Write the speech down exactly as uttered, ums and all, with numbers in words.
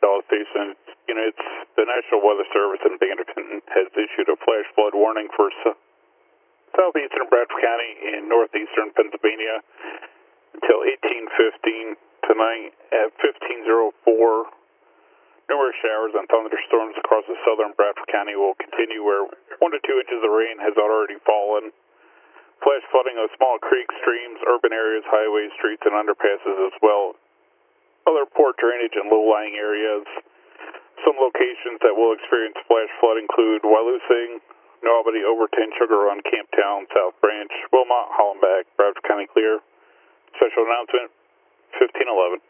Call Station units. The National Weather Service in Bannerton has issued a flash flood warning for su- southeastern Bradford County and northeastern Pennsylvania until eighteen fifteen tonight at fifteen oh four. Numerous showers and thunderstorms across the southern Bradford County will continue, where one to two inches of rain has already fallen. Flash flooding of small creeks, streams, urban areas, highways, streets, and underpasses as well. Other poor drainage and low-lying areas. Some locations that will experience flash flood include Wyalusing, New Albany, Overton, Sugar Run, Camptown, South Branch, Wilmot, Hollenbeck, Bradford County clear. Special announcement, fifteen eleven.